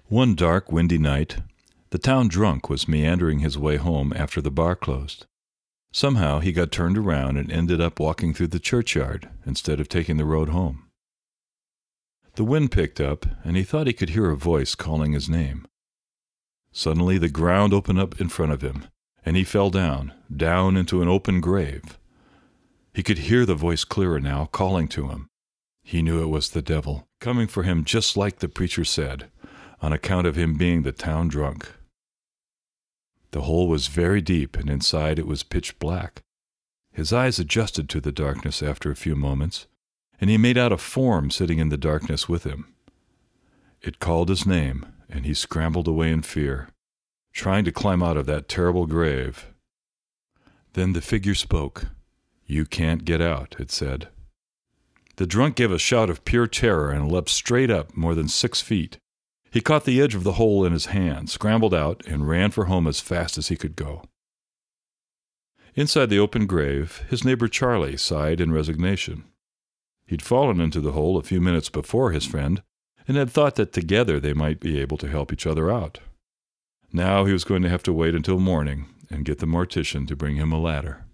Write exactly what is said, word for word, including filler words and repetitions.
One dark, windy night, the town drunk was meandering his way home after the bar closed. Somehow he got turned around and ended up walking through the churchyard instead of taking the road home. The wind picked up, and he thought he could hear a voice calling his name. Suddenly the ground opened up in front of him, and he fell down, down into an open grave. He could hear the voice clearer now, calling to him. He knew it was the devil, coming for him just like the preacher said, on account of him being the town drunk. The hole was very deep, and inside it was pitch black. His eyes adjusted to the darkness after a few moments, and he made out a form sitting in the darkness with him. It called his name, and he scrambled away in fear, trying to climb out of that terrible grave. Then the figure spoke. "You can't get out," it said. The drunk gave a shout of pure terror and leapt straight up more than six feet. He caught the edge of the hole in his hand, scrambled out, and ran for home as fast as he could go. Inside the open grave, his neighbor Charlie sighed in resignation. He'd fallen into the hole a few minutes before his friend, and had thought that together they might be able to help each other out. Now he was going to have to wait until morning and get the mortician to bring him a ladder.